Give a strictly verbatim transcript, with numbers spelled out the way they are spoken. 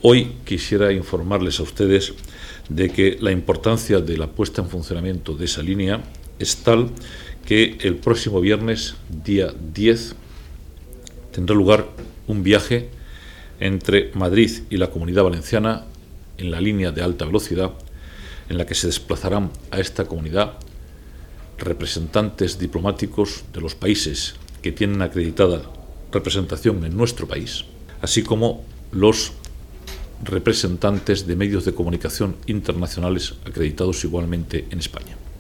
hoy quisiera informarles a ustedes de que la importancia de la puesta en funcionamiento de esa línea es tal que el próximo viernes, día diez, tendrá lugar un viaje entre Madrid y la Comunidad Valenciana en la línea de alta velocidad, en la que se desplazarán a esta comunidad representantes diplomáticos de los países que tienen acreditada representación en nuestro país, así como los representantes de medios de comunicación internacionales acreditados igualmente en España.